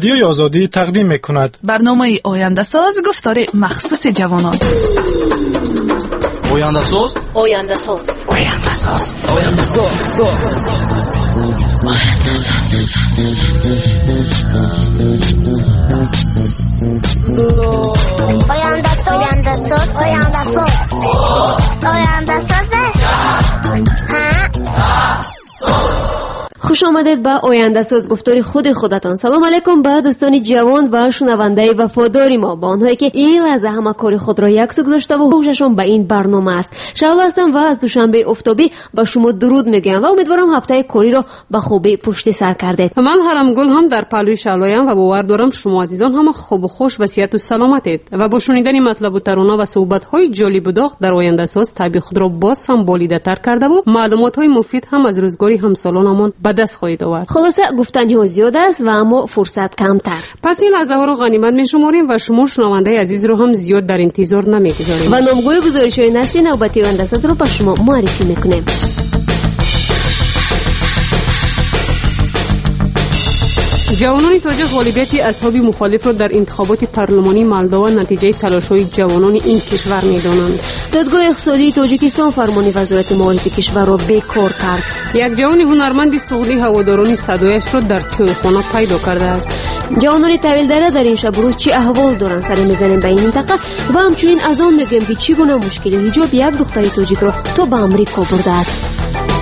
رادیوی آزادی تقدیم می‌کند. برنامه آینده ساز گفتار مخصوص جوانان. آینده ساز، آینده ساز، آینده ساز، آینده ساز، آینده ساز، آینده ساز، آینده ساز، آینده ساز. خوش آمدید به آینده ساز گفتار خودتان. سلام علیکم به دوستان جوان و شنونده وفاداری ما، با آنهایی که این لحظه همه کار خود را یک سو گذاشته و هوششان به این برنامه است. شعله هستم و از دوشنبه افتابی به شما درود میگم و امیدوارم هفته کاری را به خوبی پشت سر کردید. من هرم گل هم در پهلوی شعله‌ام و باور دارم شما عزیزان هم خوب و خوش و صحت و سلامتید و با شنیدن مطلب و ترانه و صحبت‌های جالب و داغ در آینده ساز طبیعت خود را باز هم بالیده‌تر کرده و معلومات‌های مفید هم از روزگاری همسالانمان به دست خواهید آورد. خلاصه گفتنی‌ها زیاد است و اما فرصت کمتر. پس این لحظه‌ها رو غنیمت می‌شماریم و شما شنونده عزیز رو هم زیاد در انتظار نمی‌گذاریم. و نامگوی گزارش‌های نشر نوبتی آینده ساز رو به شما معرفی می‌کنیم. جوانان تاجیک غالبیت اصحاب مخالف را در انتخابات پارلمانی مولداوا نتیجه تلاش‌های جوانان این کشور می‌دانند. دادگاه اقتصادی تاجیکستان فرمان وزارت مالیات کشور را بیکار کرد. یک جوان هنرمند سعودی هواداران صدایش را در چایخانه پیدا کرده است. جوانان طویل دره در این شب روز چی احوال دارند سر می‌زنیم به این منطقه و همچنین از آن میگیم که چگونه مشکل حجاب یک دختر تاجیک را تا به آمریکا برده است.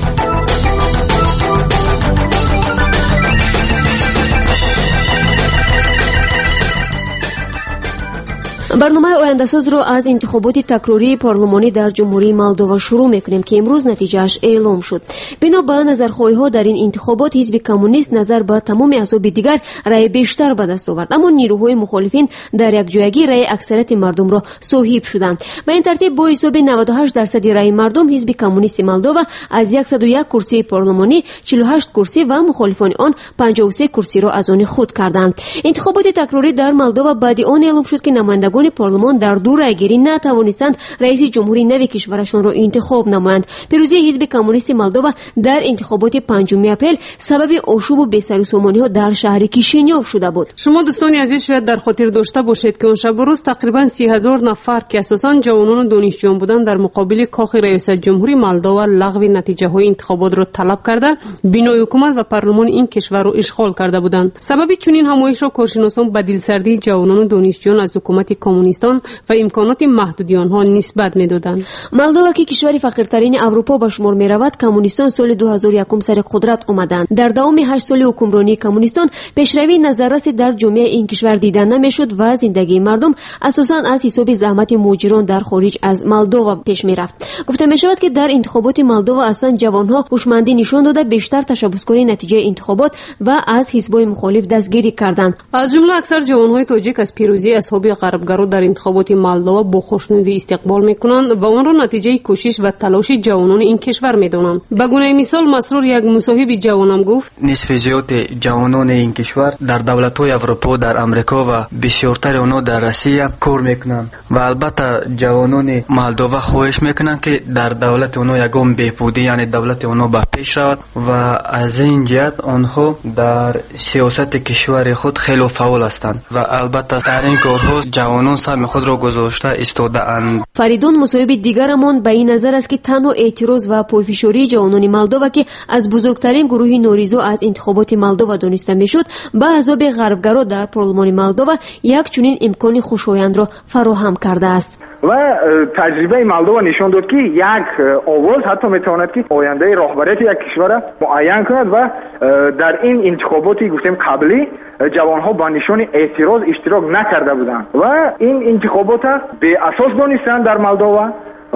برنامه آینده ساز رو از انتخابات تکراری پارلمانی در جمهوری مولداوا شروع میکنیم که امروز نتیجهش اعلام شد. بنا به نظرخواهی ها در این انتخابات حزب کمونیست نظر به تمام احزاب دیگر رای بیشتر به دست آورد، اما نیروهای مخالفین در یک جایگی رای اکثریت مردم را صاحب شدند. به این ترتیب با حساب 98% رای مردم حزب کمونیست مولداوا از 101 کرسی پارلمانی 48 کرسی و مخالفان آن 53 کرسی را از آن خود کردند. انتخابات تکراری در مولداوا بعد آن اعلام شد که نمایندگان پارلمان در دو رایگیری نتوانستند رئیس جمهوری نو کشورشان را انتخاب نمایند. پیروزی حزب کمونیست مولداوا در انتخابات 5 اپریل سبب آشوب و بی‌سروسامانی‌ها در شهر کیشینیوف شده بود. شما دوستان عزیز شاید در خاطر داشته باشید که اون شب روز تقریبا 30,000 نفر که اساساً جوانان و دانشجویان بودند در مقابل کاخ ریاست جمهوری مولداوا لغو نتیجه‌های انتخابات را طلب کرده بنای حکومت و پارلمان این کشور را اشغال کرده بودند. سبب چنین همایش را کارشناسان به دلسردی جوانان و دانشجویان از حکومت کمونیستان و امکانات محدودی آنها نسبت می‌دادند. مولداوا که کشور فقیرترین اروپا به شمار می‌رود، کمونیستان سال 2001 سر قدرت آمدند. در دوام 8 سال حکمرانی کمونیستان پیشروی نظررس در جامعه این کشور دیده نمی‌شد و زندگی مردم اساساً از حساب زحمت مهاجران در خارج از مولداوا پیش می‌رفت. گفته می‌شود که در انتخابات مولداوا اصلاً جوان‌ها هوشمندی نشان داده بیشتر تشبثکاری نتیجه انتخابات و از حزب‌های مخالف دستگیری کردند. از جمله اکثر جوان‌های تاجیک از پیروزی اصحاب غربگرا در انتخابات مولداوا با خوشنودی استقبال میکنند و آن را نتیجه کوشش و تلاش جوانان این کشور میدانند. به گونه مثال مسرور یک مصاحب جوانم گفت نصف زیاد جوانان این کشور در دولت‌های اروپا، در امریکا و بسیارتر آنها در روسیه کار میکنند و البته جوانان مولداوا خواهش میکنند که در دولت آنها یگام بهبودی یعنی دولت آنها به پیش رود و از این جهت آنها در سیاست کشور خود خیلی فعال هستند و البته در این کارها جوانان سهم خود را گذاشته ایستاده اند. فریدون مصاحب دیگرمان به این نظر است که تنها اعتراض و پایفشاری جوانان مولداوا که از بزرگترین گروه نوریزو از انتخابات مولداوا دانسته میشد به احزاب غربگرا در پارلمان مولداوا یک چنین امکان خوشایند را فراهم کرده است. و تجربه مولداوا نشان داد که یک آواز حتی میتواند که آینده راهبریت یک کشور را معین کند و در این انتخاباتی گفتیم قبلی جوانها با نشان اعتراض اشتراک نکرده بودند و این انتخابات به اساس دانستند در مولداوا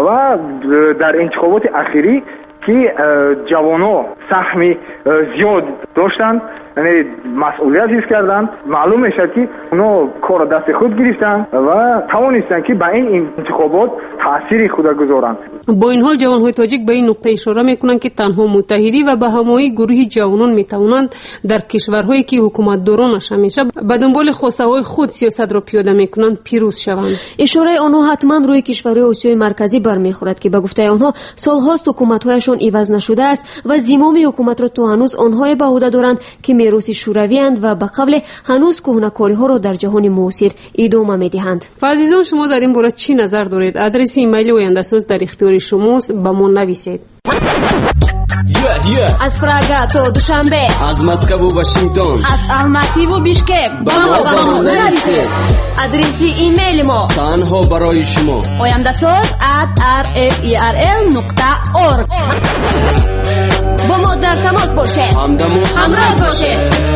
و در انتخابات اخیری که جوانها سهم زیاد داشتند، یعنی مسئولیت حس کردند، معلوم میشد که اونا کار دست خود گرفتند و توانستند که به این انتخابات تأثیر خود گذارند. با این حال جوانهای تاجیک به این نقطه اشاره میکنند که تنها متحدی و به همایی گروه جوانان میتوانند در کشورهایی که حکومت دورانش همیشه به دنبال خواسته های خود سیاست را پیاده میکنند پیروز شوند. اشاره آنها حتما روی کشورهای آسیای مرکزی برمیخورد که به گفته آنها سالهاست حکومت‌هایشان عوض نشده است و زمام حکومت را تا هنوز آنها به عهده دارند که میراث شوروی اند و به قبل هنوز کهنه‌کاری‌ها را در جهان معاصر ادامه می‌دهند. عزیزان شما در این باره چی نظر دارید؟ آدرس ایمیل آینده‌ساز در اختیار شماست، به ما نویسید. از پراگ تا دوشنبه، از مسکو و واشنگتن، از الماتی و بیشکک با ما نویسید. آدرس ایمیل ما تنها برای شما oyandasaz@rferl.org. با ما در تماس باشید، همراه باشید.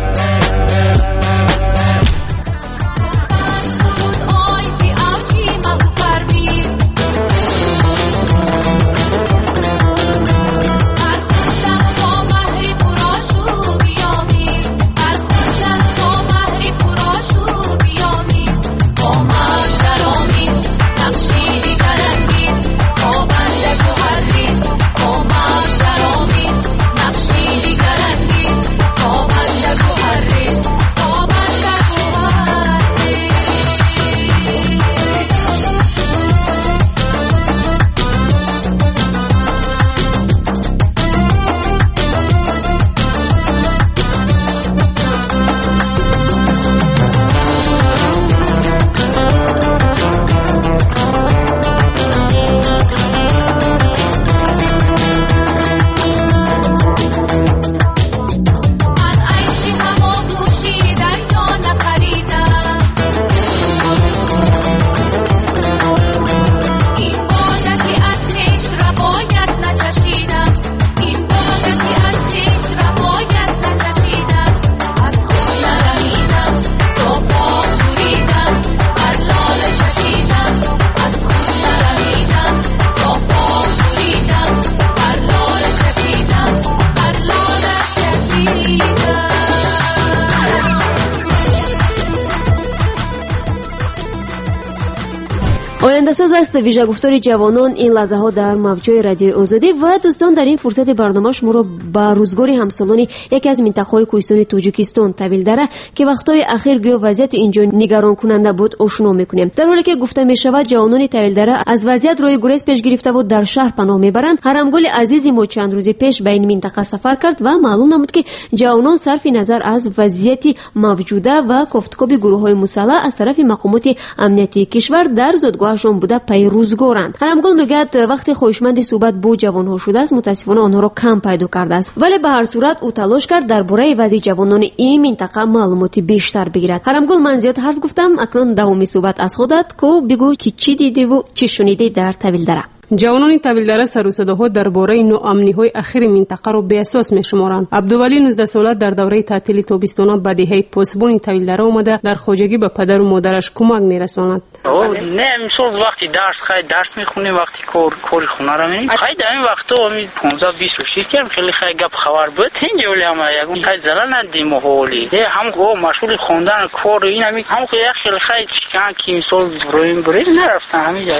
آینده‌ساز است ویژه گفتار جوانان این لحظه ها در موج‌های رادیو آزادی. و دوستان در این فرصت برنامه شما را به روزگار همسالان یکی از منطقه‌های کوهستانی تاجیکستان طویل دره که وقت‌های اخیر گویا وضعیت اینجا نگران کننده بود آشنا می‌کنیم. در حالی که گفته می‌شود جوانان طویل دره از وضعیت روی گریز پیش گرفته بود در شهر پناه میبرند، حرمگل عزیزی ما چند روز پیش به این منطقه سفر کرد و معلوم نمود که جوانان صرف نظر از وضعیت موجوده و گفتگوی گروه‌های مسلح از طرف مقامات امنیتی کشور در زادگاهشان بوده پیروزگارند. حرمگل میگوید وقتی خوشمند صحبت با جوانها شده است متاسفانه آنها را کم پیدا کرده است، ولی به هر صورت او تلاش کرد درباره وضع جوانان این منطقه معلومات بیشتر بگیرد. حرمگل من زیاد حرف گفتم، اکنون دومی صحبت از خودت که بگو که چی دیدی و چی شنیدی در طویل دره. جوانان طویل دره سر و صداها درباره ناامنی‌های اخیر منطقه را بی‌اساس می‌شمارند. عبدولی 19 ساله در دوره تعطیل تابستانه به دهه پاسبان طویل دره آمده در خواجگی به پدر و مادرش کمک می‌رساند. نه امسال وقتی درس می‌خونیم، وقتی کار خونه را می‌ریم، خیلی در این وقتا 15 20 روز کردم، خیلی گپ خبر بود اینجا ولی هم یگون خیلی زلال ندیم حالی هم مشغول خواندن کار این هم خیلی چیکار که امسال رویم برید نرفتن همینجا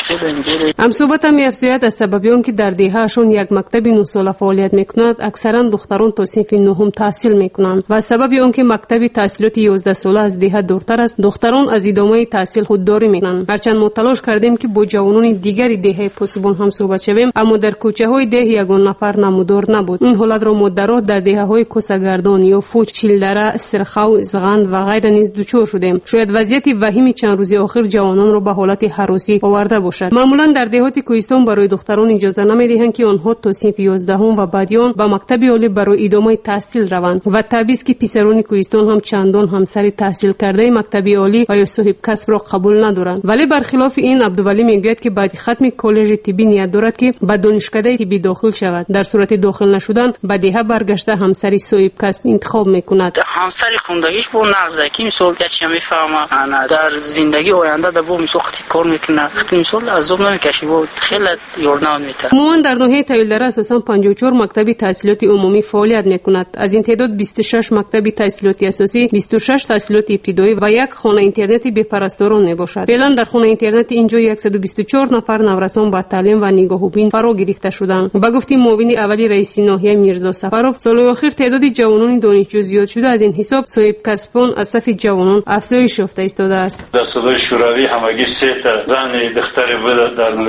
هم صحبت می افزاید از سبب آنکه در دهه‌شان یک مکتب 9 ساله فعالیت می‌کند، اکثرا دختران تا صنف نهم تحصیل می‌کنند و سبب آنکه مکتب تحصیلات 11 ساله از دهه دورتر است، دختران از ادامه تحصیل خودداری می‌کنند. هرچند ما تلاش کردیم که با جوانان دیگری دهه پاسبان هم صحبت شویم، اما در کوچه‌های ده یگان نفر نمودار نبود. این حالت را مدرا در دهه‌های کوسگردان یا فوج، چیلدره، سرخو، زغند و غیره نیز دچار شدیم. شاید وضعیت وحیم چند روز اخیر جوانان را به حالت هراسی آورده باشد. معمولا در دهات کوهستان برای دختران اجازه نمی‌دهند که آنها تا صنف 11 و بعدیان به مکتب عالی برای ادامه تحصیل روند و تبعیض که پسران کوهستان هم چندان همسر تحصیل کرده مکتب عالی و یا صاحب کسب را قبول ندارند. ولی برخلاف این عبدولی میگوید که بعد ختم کالج طبی نیت دارد که به دانشکده طبی داخل شود. در صورت داخل نشدن به دهه برگشته همسری صاحب کسب انتخاب میکند. همسری خوندگیش با نقضه که مثلا کسی میفهمه انا در زندگی آینده در با مثلا کار میکنه، مثلا عذاب نمیکشه و خیلی یاردم میده. عموما در ناحیه طویل دره اساسا 54 مکتب تحصیلات عمومی فعالیت میکند. از این تعداد 26 مکتب تحصیلات اساسی، 26 تحصیلات ابتدایی و یک خانه اینترنتی به پرستاران میباشد. فعلا در خانه اینترنت اینجا 124 نفر نورسان با تعلیم و نگاهوبین فرا گرفته شدند. با گفته معاون اولی رئیس ناحیه میرزا سفرов، سال اخیر تعداد جوانان دانشجو زیاد شده، از این حساب صاحب کسبان از صف جوانان افزایش یافته ایستاده است. در صدای شوروی همگی 3 تا زن دختر بود در لوحه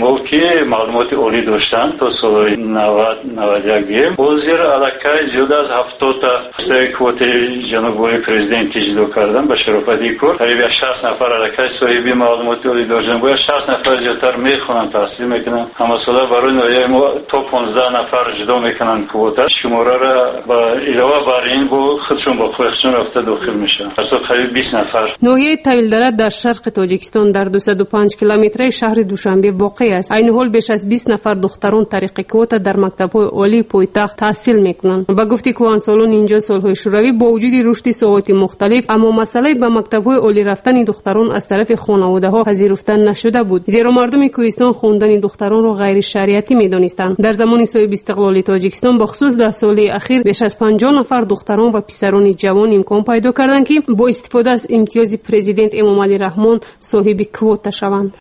ما که معلومات عالی داشتن تا سال 90 91 بازیر علاقه زیاد از 70 تا کوت جناب ولی پرزیدنت اجرا کردن به شرافتی کار قریب 60 نفر علاقه صاحب معلومات عالی داشتن باید 60 نفر زیادتر میخونن تحصیل میکنن اما سال برای نوعی ما تا 15 نفر جدا میکنن کوتا شماره را با علاوه بر این با خودشون با خودشون رفته داخل میشن اصلا قریب 20 نفر. ناحیه طویل‌دره در شرق تاجیکستان در 205 کیلومتری شهر دوشنبه واقع است. این حال بیش از 20 نفر دختران طریق کوتا در مکتب‌های عالی پایتخت تحصیل میکنند. با گفته کهنسالان اینجا سال‌های شوروی با وجود رشد سواد مختلف اما مسئله به مکتب‌های عالی رفتن دختران از طرف خانواده‌ها پذیرفته نشده بود. زیرا مردم کوهستان خواندن دختران را غیر شریعتی می‌دانستند. در زمان صاحب استقلال تاجیکستان بخصوص در سال اخیر بیش از 50 نفر دختران و پسران جوان امکان پیدا کردند که با استفاده از امتیاز پرزیدنت امام علی رحمان صاحب کوتا شوند.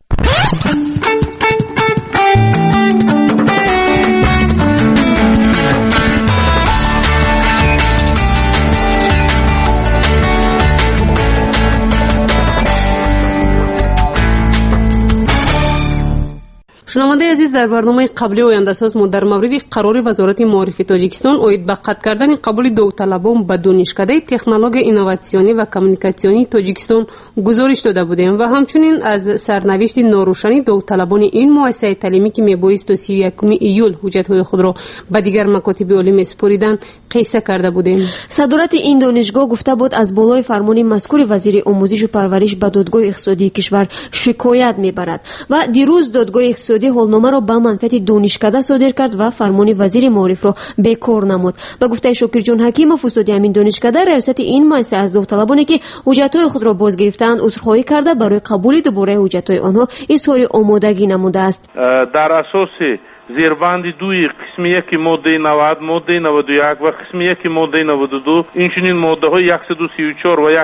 شنونده عزیز در برنامه قبلی آینده ساز ما در مورد قرار وزارت معارف تاجیکستان اوید به قطع کردن قبول داوطلبان به دانشکده تکنولوژی اینوواسیونی و کمیونیکاسیونی تاجیکستان گزارش داده بودیم و همچنین از سرنوشت ناروشنی داوطلبان این مؤسسه تعلیمی که میبایست تا 31 ایول حجت‌های خود را به دیگر مکاتب عالی میسپاریدند قصه کرده بودیم. صدارت این دانشگاه گفته بود از بالای فرمان مذکور وزیر آموزش و پرورش به دادگاه اقتصادی کشور شکایت میبرد و دیروز دادگاه اقتصادی حالنامه را به منفعت دانشکده صادر کرد و فرمان وزیر معارف را بیکار نمود. به گفته شاکر جان حکیم فساد همین دانشکده ریاست این مؤسسه از داوطلبانی که حجت‌های خود را باز گرفتند عذرخواهی کرده برای قبول دوباره حجت‌های آنها اظهار آمادگی نموده است. در اساس زیربند 2 قسم 1 ماده 90 ماده 91 و قسم 1 ماده 92 اینچنین ماده های 134 و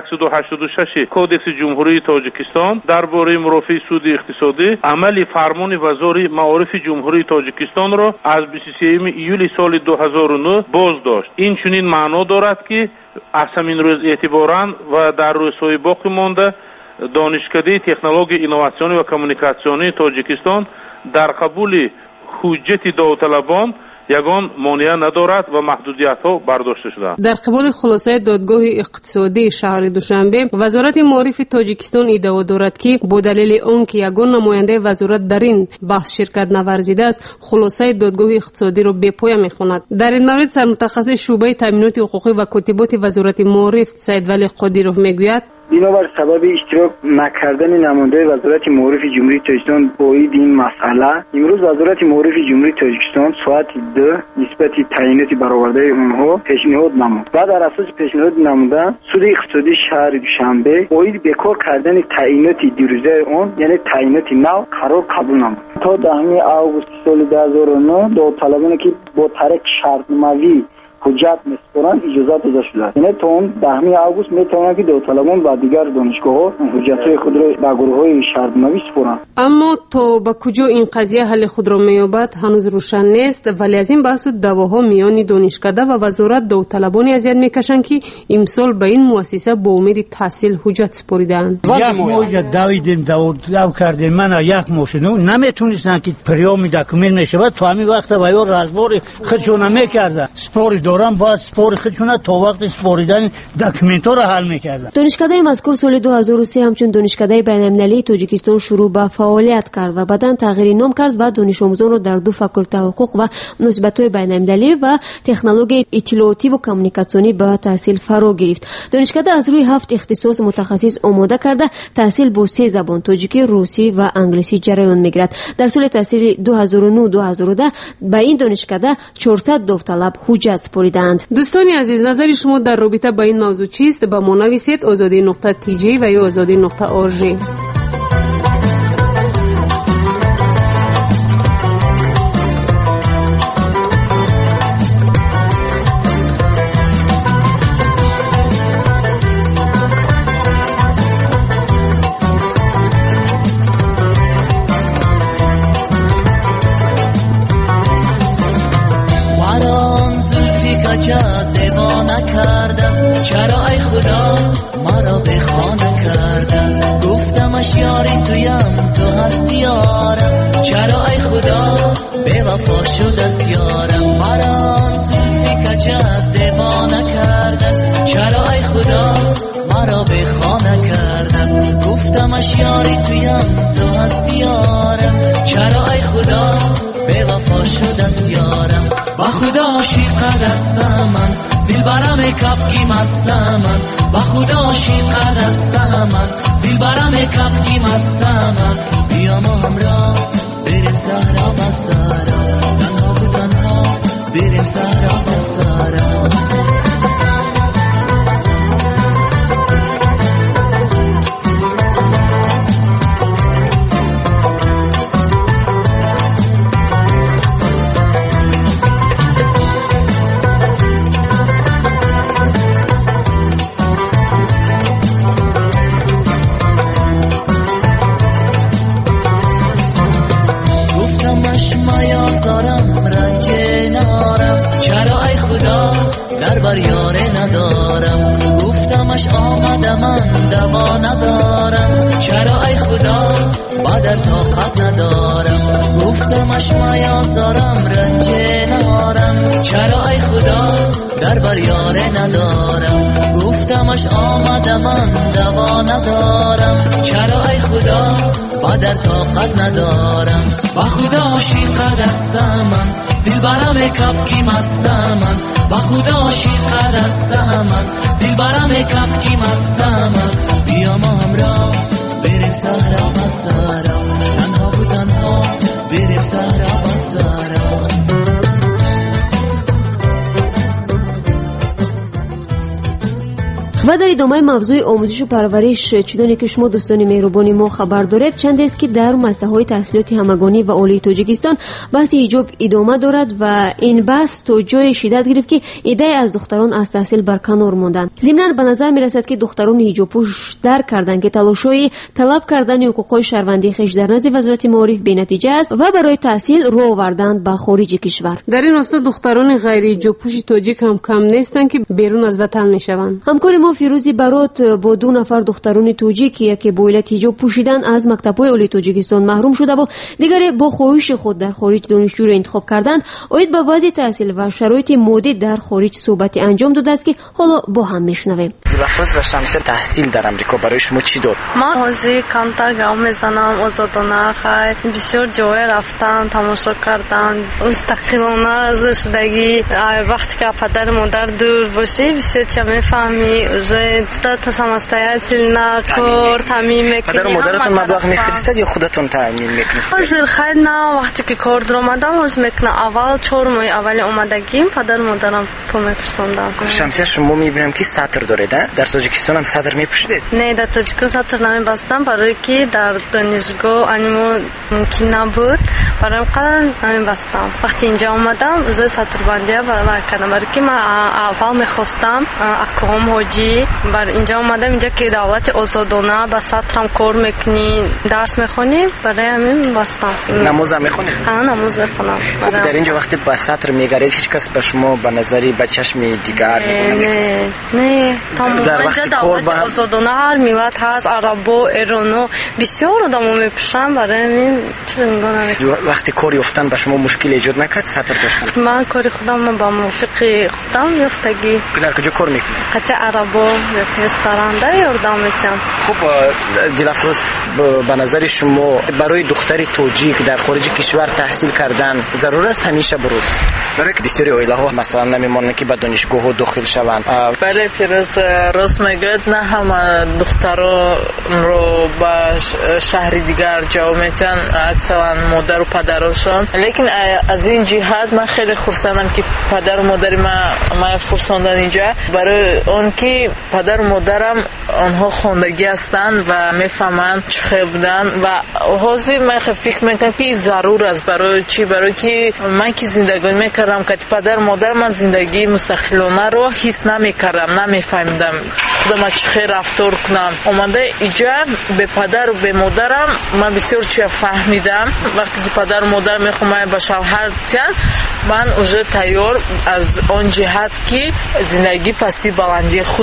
186 کودکس جمهوری تاجیکستان درباره مرافع سود اقتصادی عمل فرمان وزیر معارف جمهوری تاجیکستان را از 23 ایول سال 2009 باز داشت. اینچنین معنا دارد که از همین روز اعتباراً و در روزهای باقی مانده دانشکده تکنولوژی اینوواسیونی و کمیونیکاسیونی تاجیکستان در قبول حجت داوطلبان یگان مانع ندارد و محدودیت‌ها برداشته شده. در قبال خلاصه دادگاه اقتصادی شهر دوشنبه وزارت معارف تاجیکستان ادعا دارد که با دلیل آنکه یگان نماینده وزارت در این بحث شرکت نورزیده است خلاصه دادگاه اقتصادی را بی پایه می‌خواند. در این مورد سرمتخصص شعبه تامینات حقوقی و کاتبات وزارت معارف سید ولی قادیروف میگوید بنابر سبب اشتراک نکردن نماینده وزارت معارف جمهوری تاجیکستان با این مسئله امروز وزارت معارف جمهوری تاجیکستان ساعت 2 نسبت تعیینات برآورده اونها پیشنهاد نمود و در اساس پیشنهاد نموده سود اقتصادی شهر دوشنبه با بیکار کردن تعیینات دیروزه اون یعنی تعیینات نو قرار قبول نمود. تا 10 آگوست سال 2009 داوطلبانی که با طریق شرطنامه‌ای حجت میسپارند اجازه داده شده. یعنی تا اون 10 آگوست میتوانند که داوطلبان با دیگر دانشگاه‌ها حجت‌های خود را به گروه‌های شرطنامه‌ای سپارند. اما تا به کجا این قضیه حل خود را می‌یابد هنوز روشن نیست ولی از این بحث و دعواها میان دانشکده و وزارت داوطلبانی اذیت میکشند که امسال به این مؤسسه با امید تحصیل حجت سپاریدند. یک موجه دویدیم دو کردیم من یک ماشینو نمیتونستن که پریام دکومنت میشود تا همین وقت ویار رزبار خودشون نمیکردن سپاری دارم باید سپاری خودشون تا وقت سپاریدن دکومنت ها را حل میکردن. دانشکده مذکور سال 2003 همچون دانشکده بین‌المللی تاجیکستان شروع به فعالیت کرد و بعداً تغییر نام کرد و دانش آموزان را در 2 فاکولته حقوق و مناسبت‌های بین‌المللی و تکنولوژی اطلاعاتی و کمیونیکاسیونی به تحصیل فرا گرفت. دانشکده از روی 7 اختصاص متخصص آماده کرده تحصیل با 3 زبان تاجیکی، روسی و انگلیسی جریان میگیرد. در سال تحصیلی 2009-2010 به این دانشکده 400 داوطلب حجت سپاریدند. دوستان عزیز نظر شما در رابطه با این موضوع چیست؟ با ما نویسید azadi.tg و یا azadi.org. چرا ای خدا مرا به خانه کرده است گفتم گفتمش یاری تویم تو هستی یارم چرا ای خدا به وفا شد است یارم مرا آن زلفی کجت دیوانه کرده است چرا ای خدا مرا به خانه کرده است گفتمش یاری تویم تو هستی یارم چرا ای خدا به وفا شد است یارم با خدا عاشق دستم من دلبرم کبکی مستم من با خدا عاشق دستم من دلبرم کبکی مستم من بیا ما همراه بریم صحرا و سارا تنها و تنها بریم صحرا و سارا بر یاره ندارم گفتمش آمده من دوا ندارم چرا ای خدا با در طاقت ندارم گفتمش میازارم رنج نارم چرا ای خدا در بر یاره ندارم گفتمش آمده من دوا ندارم چرا ای خدا با در طاقت ندارم با خدا عاشق دستم من دلبرم کبکی مستم من با خدا عاشق دستم من دلبرم کبکی مستم من بیا ما همراه بریم صحرا و سارا تنها و تنها بریم صحرا و سارا و در ادامه موضوع آموزش و پرورش چنانه که شما دوستان مهربانی ما خبر دارید چند است که در مسائل تحصیلات همگانی و عالی تاجیکستان بحث حجاب ادامه دارد و این بحث تو جای شدت گرفت که عده‌ای از دختران از تحصیل برکنار ماندند. ضمناً به نظر میرسد که دختران حجاب پوش در کردند که تلاش‌های طلب کردن حقوق شهروندی خویش در نزد وزارت معارف بی‌نتیجه است و برای تحصیل رو آوردند به خارج کشور. در این راستا دختران غیر حجاب پوش تاجیک هم کم نیستند که بیرون از وطن میشوند. همکار ما فیروزی برات با 2 نفر دختران تاجیکی که با علت حجاب پوشیدن از مکتب‌های عالی تاجیکستان محروم شده و دیگر با خواهش خود در خارج دانشجو را انتخاب کردند اوید با وضع تحصیل و شرایط مادی در خارج صحبت انجام داده است که حالا با هم میشنویم. دلفروز و شمسه تحصیل در امریکا برای شما چی داد؟ من حوزه کانتا گام میزنم آزادانه خیلی بسیار جای رفتن تماشا کردن مستقلانه رشدگی وقتی که پدر مادر دور باشی بسیار چه میفهمی تا самостоятельно کار تامین میکنی. پدر و مادرتون مبلغ میفرستد یا خودتون تامین میکنید؟ حاضر خیلی نه وقتی که کار در اومدم از میکنم اول 4 ماه اول اومدگیم پدر مادرم پول میفرستندن. شمسیه شما میبینم که سطر دارید در تاجیکستان هم سطر میپوشید؟ نه در تاجیکستان سطر نمیبستم برای که در دانشگاه انیمو ممکن نبود برای قدر نمیبستم. وقتی اینجا اومدم روز سطر بندی کردم برای که من اول میخواستم اقام حاجی بر اینجا اومدم اینجا که دولت آزادانه با سطرم کار میکنی درس میخونی برای همین بستم. نماز هم میخونی؟ ها نماز میخونم. خب در اینجا وقتی با سطر میگردید هیچ کس به شما به نظری به چشم دیگر نه در وقتی کار با آزادانه هر ملت هست عربو ایرانو بسیار آدمو میپوشن برای همین چه میگن وقتی کاری افتن به شما مشکل ایجاد نکرد سطر داشتن؟ من کاری خودم با موافق خودم یافتگی. در کجا کار میکنی؟ قطع عربو رستوران در یاردم میتونم. خب دلفروز به نظر شما برای دختری تاجیک در خارج کشور تحصیل کردن ضرور است همیشه بروز؟ برای که بسیاری عائله ها مثلا نمیمونن که به دانشگاه ها داخل شوند. بله فیروز راست میگید نه همه دخترها رو به شهر دیگر جا میتن اکثرا مادر و پدرشون لیکن از این جهت من خیلی خرسندم که پدر و مادر ما فرستادن اینجا برای اون که پدر و مادرم آنها خواندگی هستند و میفهمند چه خیلی بودن و حاضر من فکر میکنم که ضرور است برای چی برای که من که زندگی میکردم که پدر و مادر من زندگی مستقلانه رو حس نمیکردم نمیفهمیدم خودم چه خیلی رفتار کنم اومده اینجا به پدر و به مادرم من بسیار چی فهمیدم وقتی که پدر و مادر میخوام به شوهر تن من اوجه تیار از آن جهت که زندگی پسی بلندی خود رو دارم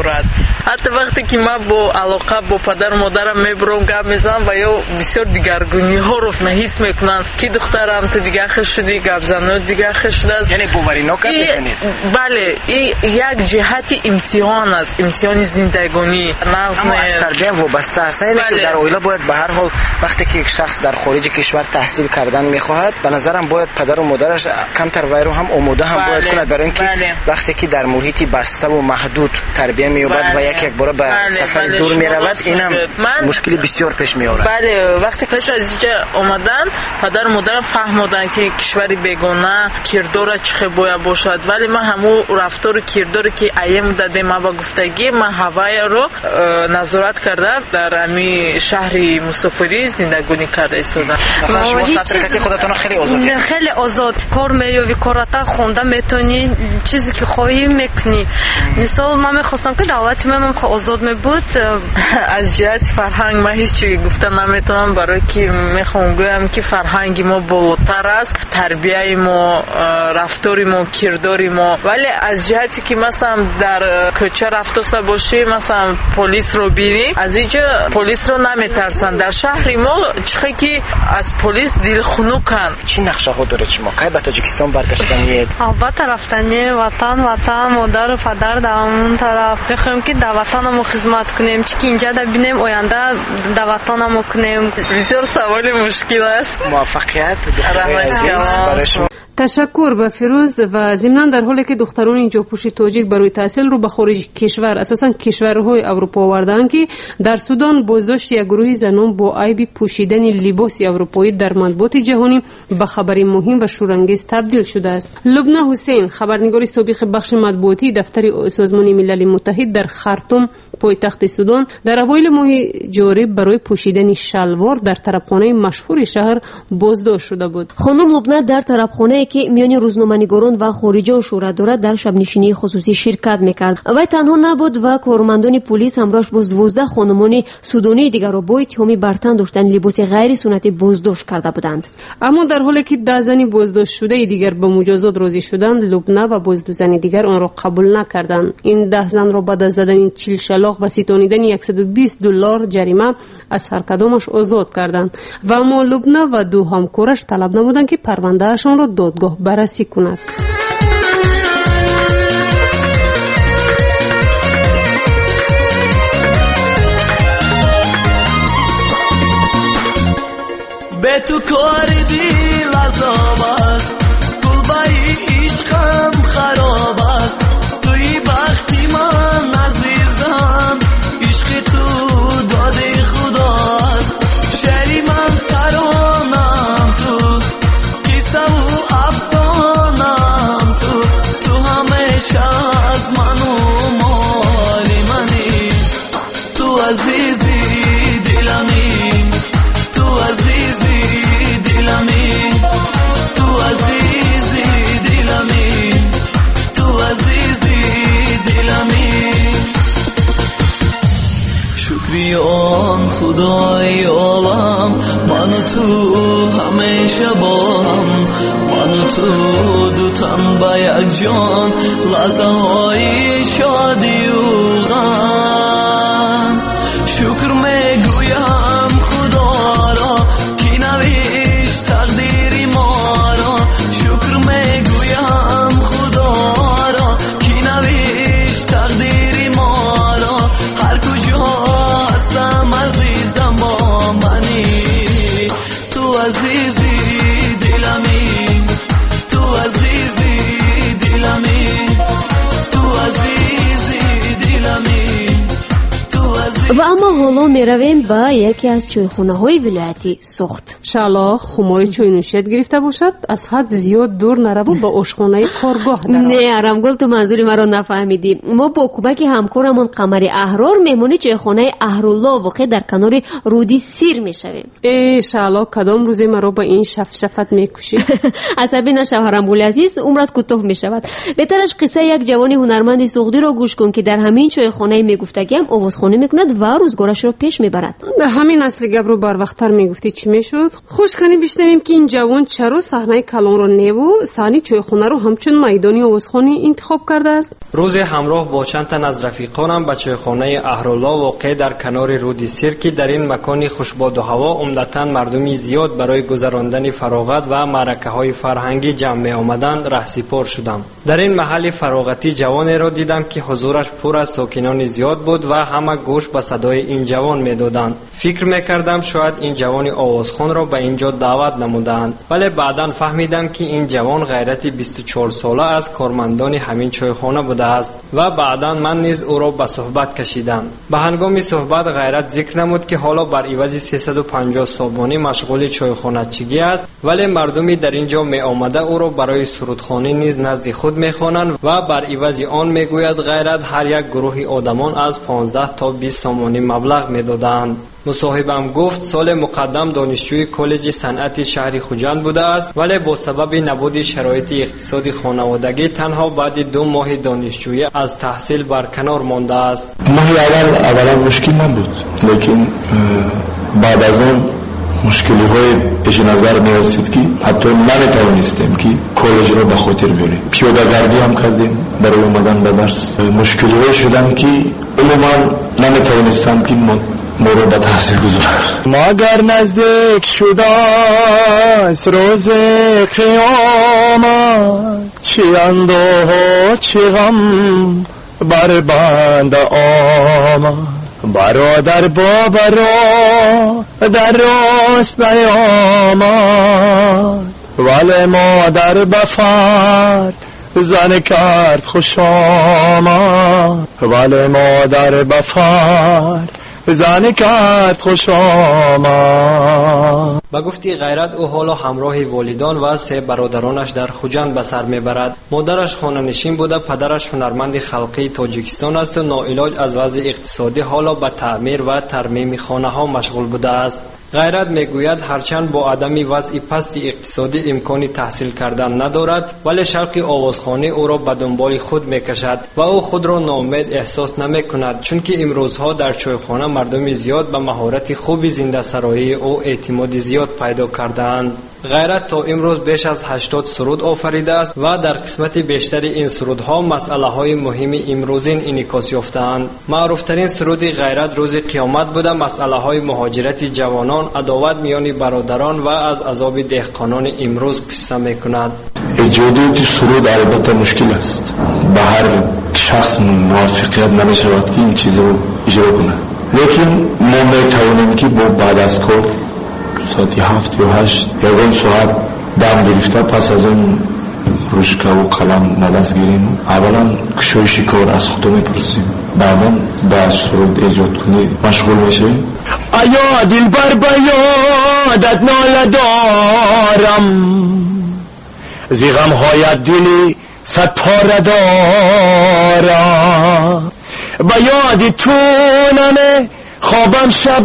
دارد. حتی وقتی که من با علاقه با پدر و مادرم میبرم گپ میزنم و یا بسیار دیگرگونی ها رو حس میکنن که دخترم تو دیگه خش شدی، گپ زنو دیگه خش شده است. یعنی باوری نکنید. بله، این یک جهت امتحان است، امتحان زندگانی. اما از تربیت وابسته است. اینه که در اویلا باید به هر حال وقتی که یک شخص در خارج کشور تحصیل کردن میخواهد، به نظرم باید پدر و مادرش کمتر وی رو هم آماده هم باید کند، برای اینکه وقتی که در محیطی بسته و محدود تربیت مییابد و یک بار به سفر دور میرود، اینم مشکلی بسیار پیش میآورد. بله، وقتی پیش از اینجا آمدن پدر و مادر فهمیدن که کشوری بیگانه کردار چه باید باشد، ولی من همون رفتار کرداری که ایم داده ما با گفتگی من هوای رو نظارت کرده در امی شهری مسافری زندگانی کرده ایستادم. مثلا شما سفر خودتون خیلی آزاد خیلی آزاد کار می‌یابی، کارتا خونده میتونی، چیزی که خواهی میکنی. مثلا من میخواستم که دعوت من آزاد می بود. از جهت فرهنگ من هیچ چیزی گفتن نمیتونم، برای که میخوام گویم که فرهنگ ما بالاتر است، تربیت ما، رفتار ما، کردار ما. ولی از جهتی که مثلا در کوچه رفته باشی، مثلا پلیس رو بینی، از اینجا پلیس رو نمیترسن. در شهر ما چخه که از پلیس دل خنکن. چی نقشه ها داره شما که به تاجیکستان برگشتنید؟ البته رفتنی وطن مادر و پدر در اون طرف. میخوایم که در وطنمون خدمت کنیم، چی که اینجا در بینیم آینده در وطنمون کنیم. بسیار سوال مشکل است. موفقیت برای شما. تشکر به فیروز. و ضمناً در حالی که دختران اینجا پوشی تاجیک برای تحصیل رو به خارج کشور، اساساً کشورهای اروپا آوردن، که در سودان بازداشت یک گروه زنان با عیب پوشیدن لباس اروپایی در مطبوعات جهانی به خبری مهم و شورانگیز تبدیل شده است. لبنه حسین، خبرنگار سابق بخش مطبوعاتی دفتر سازمان ملل متحد در خرطوم پایتخت سودان، در اوایل ماه جاری برای پوشیدن شلوار در طرفخانه مشهور شهر بازداشت شده بود. خانم لبنه در طرفخانه که میان روزنامه‌نگاران و خارجیان شهرت دارد در شب‌نشینی خصوصی شرکت میکرد. و تنها نبود و کارمندان پلیس همراهش با 12 خانمان سودانی دیگر را با اتهام بر تن داشتن لباس غیر سنتی بازداشت کرده بودند. اما در حالی که 10 زن بازداشت شده دیگر به مجازات راضی شدند، لبنه و 22 زن دیگر آن را قبول نکردند. این 10 زن را بعد از زدن 40 شلاق و ستانیدن $120 جریمه از هر کدامش آزاد کردند. و اما لبنه و 2 همکارش طلب نمودند که پروندهشان را دادگاه بررسی کند. به تو کار دیل عذاب است، گلبای عشقم خراب است، توی بختی من عزیزم، عشق تو داده خداست، شعری من ترانم تو، قصه و افسانم تو همیشه از من و مال منی، تو عزیزی دلمی، تو عزیزی دلمی، تو عزیزی دلمی، تو عزیزی دلمی. شکری آن خدای عالم، من و تو همیشه با هم، من و تو دو تن به یک جان، لحظه های شادی و غم. شکر میگویم خدا را که نوشت تقدیر ما را، شکر میگویم خدا را که نوشت تقدیر ما را، هر کجا هستم عزیزم با منی، تو عزیزی دلمی، تو عزیزی دلمی، تو عزیزی دلمی. و اما حالا می رویم به یکی از چایخانه های ولایتی سوخت. شالا خماری چای نوشیت گرفته باشد، از حد زیاد دور نرو به آشخانه کارگاه درآ. نه ارمگل، تو منظور مرا نفهمیدی. ما با کمک همکارمون قمر احرار مهمانی چایخانه احرالله واقع در کنار رودی سیر می شویم. ای شالا کدام روزی مرا با این شفشفت می کشی؟ عصبی نشو ارمگل عزیز، عمرت کوتاه می شود. بهترش قصه یک جوان هنرمند سوختی را گوش کن که در همین چایخانه می گفتگی هم آوازخوانی میکند و و روزگارش را پیش میبرد. همین اصل گپ رو بر وقت‌تر میگفتی چی میشد؟ خوش کنی بشنویم که این جوان چرا صحنه کلان رو نیو صحنه چایخانه رو همچون میدانی آوازخوانی انتخاب کرده است؟ روز همراه با چند تن از رفیقانم به چایخانه اهرالله واقع در کنار رود سرکی در این مکان خوشباد و هوا عمدتاً مردمی زیاد برای گذراندن فراغت و معرکه‌های فرهنگی جمع می آمدند رهسپار شدم. در این محل فراغتی جوانی را دیدم که حضورش پر از ساکنان زیاد بود و همه گوش به صدای این جوان میدادند. فکر میکردم شاید این جوان آوازخوان را به اینجا دعوت نمودند، ولی بعداً فهمیدم که این جوان غیرت 24 ساله از کارمندان همین چایخانه بوده است و بعداً من نیز او را به صحبت کشیدم. به هنگام صحبت غیرت ذکر نمود که حالا بر عوض 350 صبحانه مشغول چایخانه چگی است، ولی مردمی در اینجا می آمده او را برای سرودخوانی نیز نزد خود میخوانند و بر عوض آن میگوید غیرت هر یک گروه آدمان از 15 تا 20 سامانی مبلغ میدادند. مصاحبم گفت سال مقدم دانشجوی کالج صنعت شهر خوجند بوده است، ولی با سبب نبود شرایط اقتصادی خانوادگی تنها بعد 2 ماه دانشجویی از تحصیل برکنار مانده است. ماه اولا مشکل نبود، لیکن بعد از اون مشکلی های پیش نظر می رسید که حتی نمیتوانستیم که کالج را به خاطر بیاریم. پیاده گردی هم کردیم برای اومدن به درس. مشکلی های شدن که عموما نمیتوانستند که مورد به تحصیل گذارند. مگر نزدیک شده است روز قیامت، چی اندوه چی غم بر بنده آمد. برادر بابا را در راست نیامد، ولی مادر بفر زن کرد خوش آمد، ولی مادر بفر زن کرد خوش آمد. با گفتی غیرت او حالا همراه والدان و 3 برادرانش در خوجند به سر میبرد. مادرش خانه نشین بوده، پدرش هنرمند خلقی تاجیکستان است و ناعلاج از وضع اقتصادی حالا به تعمیر و ترمیم خانه ها مشغول بوده است. غیرت میگوید هرچند با عدم وضع پست اقتصادی امکانی تحصیل کردن ندارد، ولی شوق آوازخوانی او را به دنبال خود میکشد و او خود را ناامید احساس نمیکند، چون که امروزها در چایخانه مردم زیاد به مهارت خوب زنده سرایی او اعتماد زیاد پیدا کردند. غیرت تا امروز بیش از 80 سرود آفریده است و در قسمت بیشتر این سرودها مسئله های مهم امروزین انعکاس یافتند. معروفترین سرود غیرت روز قیامت بوده مسئله های مهاجرت جوانان، عداوت میان برادران و از عذاب دهقانان امروز قصه میکند. ایجاد سرود البته مشکل است، به هر شخص موافقیت نمیشود که این چیز رو اجرا کنه، لیکن ما میتوانیم که بعد از کار ساعتی 7 یا 8 یا ساعت دم گرفته پس از اون روشکه و قلم ندست گیریم، اولا کشایش کار از خدا میپرسیم، بعدا به سرود ایجاد کنی مشغول میشیم. آیا دلبر به یادت ناله دارم، زی غم‌هایت دلی 100 پاره دارم، به یاد تو نمه خوابم شب و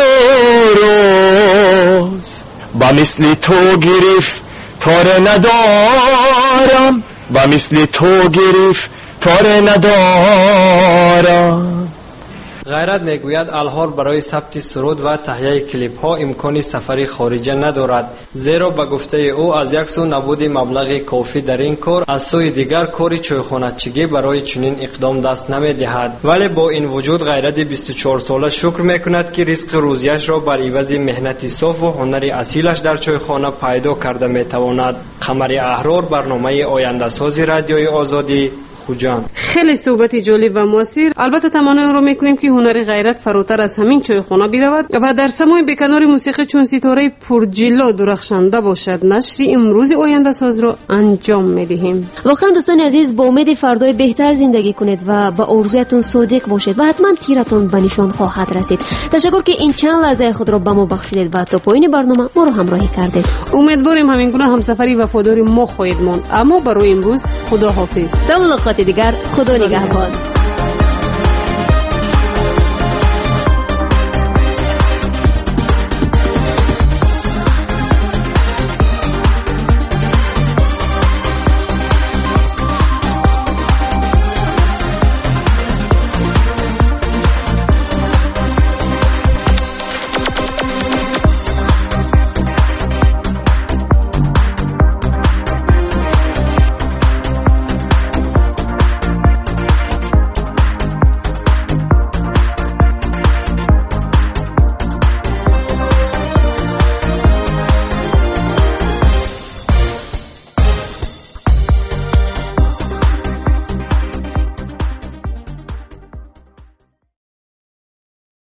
روز، با مثل تو گرفت تاره ندارم، با مثل تو گرفت تاره ندارم. غیرت میگوید الحال برای ثبت سرود و تهیه کلیپ ها امکانی سفری خارجه ندارد، زیرا به گفته او از یک سو نبود مبلغ کافی در این کار، از سوی دیگر کاری چایخانه‌چگی برای چنین اقدام دست نمیدهد. ولی با این وجود غیرت 24 ساله شکر میکند که رزق روزیش را بر عوض مهنت صاف و هنر اصیلش در چایخانه پیدا کرده میتواند. قمر احرار، برنامه آینده سازی رادیوی آزادی، خوجند. خیلی صحبت جالب و موثر. البته تمنا رو میکنیم که هنر غیرت فراتر از همین چایخانه برود و در سماع بکنار موسیقی چون ستاره پرجلا درخشنده باشد. نشر امروز آینده ساز رو انجام میدهیم. واقعا دوستان عزیز، با امید فردای بهتر زندگی کنید و با آرزویتون صادق باشید و حتما تیرتون به نشان خواهد رسید. تشکر که این چند لحظه خود را به ما بخشیدید و تا پایان برنامه ما رو همراهی کردید. امیدواریم همین گونه همسفری وفاداری ما خواهید ماند. اما برای امروز خدا حافظ. تا ملاقات دیگر، خدا نگهبان.